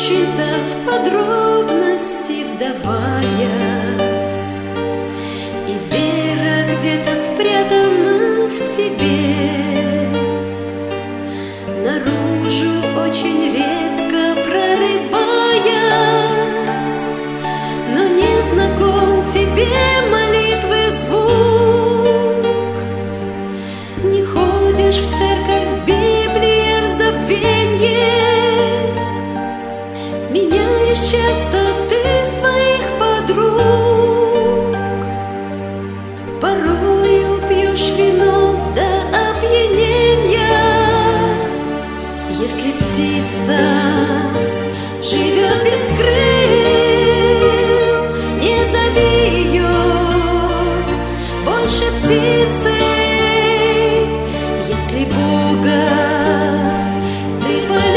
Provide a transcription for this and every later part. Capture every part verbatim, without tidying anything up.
очень-то в подробности вдаваясь, и вера где-то спрятана в тебе, наружу очень редко прорываясь, но не знаком тебе молитвы звук. Не ходишь в церковь, Библия в забвенье, меняешь часто ты своих подруг, порою пьешь вино до опьянения. Если птица живет без крыл, не зови ее больше птицей. Если Бога ты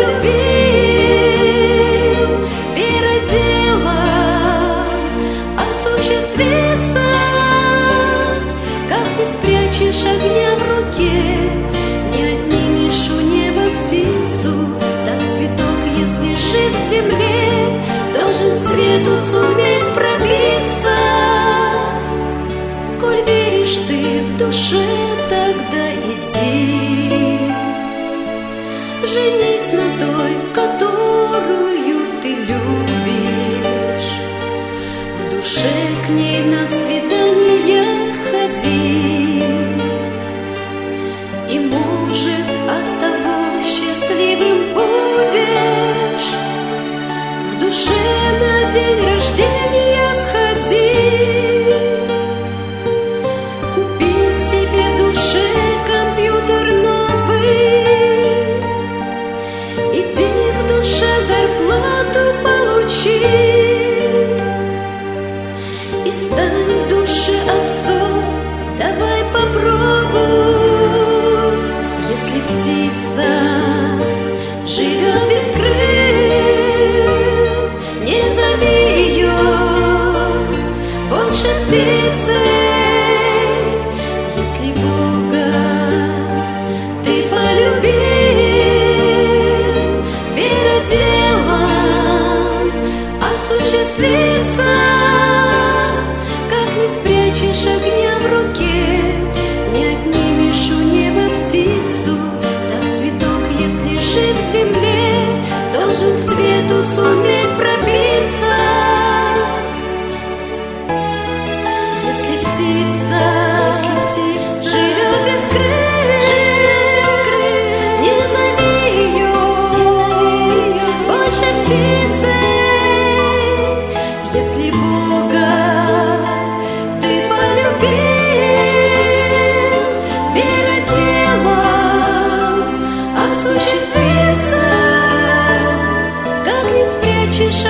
полюбил, вера делом осуществится. Как не спрячешь огня в руке, не отнимешь у неба птицу, так цветок, если жив в земле, должен свету суметь пробиться. Коль веришь ты в душе, тогда иди, женись на той, которую ты любишь, в душе к ней на свидание ходи, и, может, от того счастливым будешь. В душе на день рождения сходи, купи себе в душе компьютер новый, иди в душе зарплату получи, и стань в душе отцом. Давай попробуй. Если птица живет без крыл, не зови ее больше птицей. Если Бога ты полюбил, вера делом осуществится. Как не спрячешь огня в руке, не отнимешь у неба птицу, так цветок, если жив в земле, должен к свету суметь пробиться. Если птица, если птица живет без крыл, не зови ее больше птицей. Если Бога ты полюбил, вера делом осуществится. Как не спрячешь